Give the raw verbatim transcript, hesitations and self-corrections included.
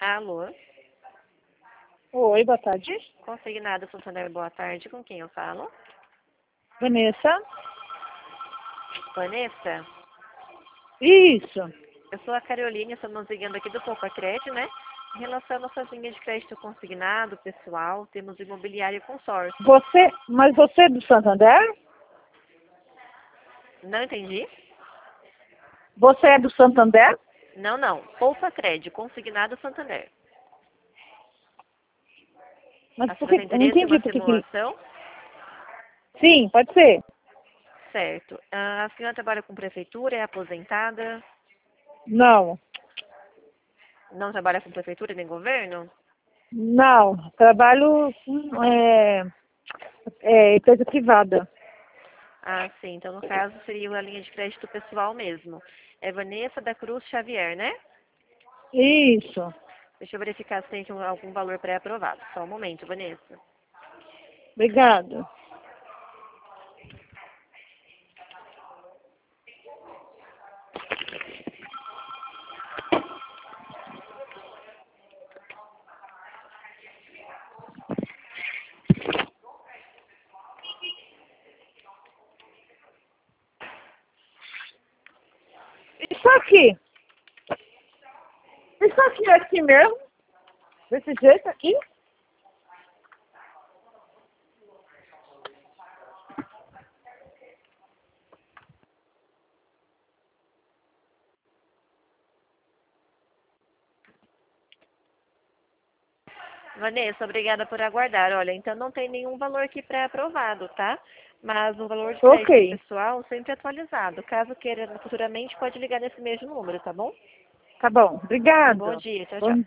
Alô? Oi, boa tarde. Consignado Santander, boa tarde. Com quem eu falo? Vanessa? Vanessa? Isso. Eu sou a Caroline, estamos ligando aqui do Poupa Crédito, né? Em relação à nossa linha de crédito consignado, pessoal, temos imobiliário e consórcio. Você, mas você é do Santander? Não entendi? Você é do Santander? Não, não. Poupa Crédito, consignado Santander. Mas A por senhora que, tem eu não interesse em entendi uma por que que... simulação? Sim, pode ser. Certo. Ah, a senhora trabalha com prefeitura, é aposentada? Não, Não trabalha com prefeitura nem governo? não. Trabalho com é, é, empresa privada. Ah, sim. Então, no caso, seria a linha de crédito pessoal mesmo. É Vanessa da Cruz Xavier, né? Isso. Deixa eu verificar se tem algum valor pré-aprovado. Só um momento, Vanessa. Obrigada. Isso aqui. Isso aqui é aqui mesmo? Desse jeito aqui? Vanessa, obrigada por aguardar. Olha, então não tem nenhum valor aqui pré-aprovado, tá? Mas o valor de crédito Ok. pessoal sempre atualizado. Caso queira futuramente, pode ligar nesse mesmo número, tá bom? Tá bom. Bom Obrigada. dia. Tchau, tchau. Bom